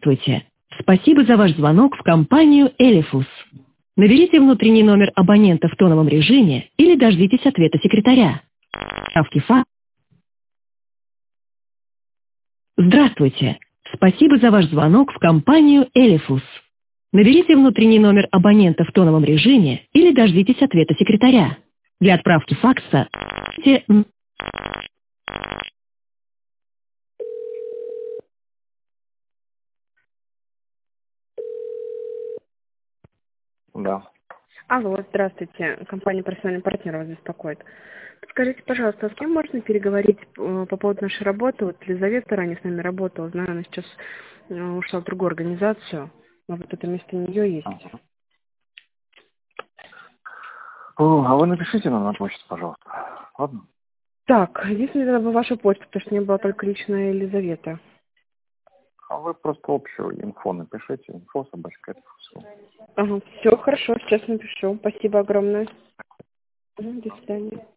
Здравствуйте. Спасибо за ваш звонок в компанию «Элифус». Наберите внутренний номер абонента в тоновом режиме или дождитесь ответа секретаря. Ставки фа. Здравствуйте. Спасибо за ваш звонок в компанию «Элифус». Наберите внутренний номер абонента в тоновом режиме или дождитесь ответа секретаря. Для отправки факса... Да. Алло, здравствуйте. Компания «Профессиональный партнер» вас беспокоит. Скажите, пожалуйста, с кем можно переговорить по поводу нашей работы? Вот Елизавета ранее с нами работала, знаю, она сейчас ушла в другую организацию, но вот это вместо нее есть. Ага. А вы напишите нам на почту, пожалуйста. Ладно? Так, единственное, тогда бы ваша почта, потому что не было только личная Елизавета. А вы просто общую инфо напишите. Инфо-собачка. Ага, все, хорошо, сейчас напишу. Спасибо огромное. До свидания.